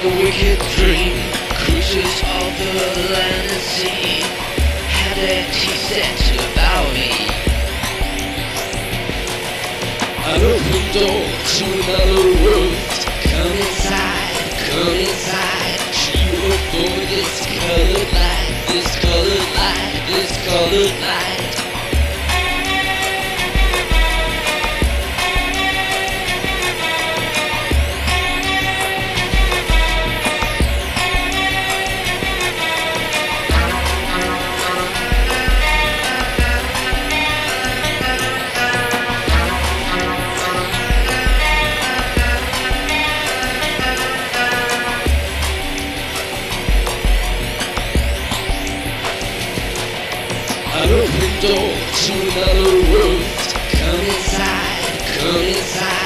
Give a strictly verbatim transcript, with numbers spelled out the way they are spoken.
a wicked dream. Creatures of the land and sea had their teeth set to devour me. An open door to another world. Come inside, come inside. You avoid this colored light, this colored light, this colored light. An open door to another world. Come inside, come inside.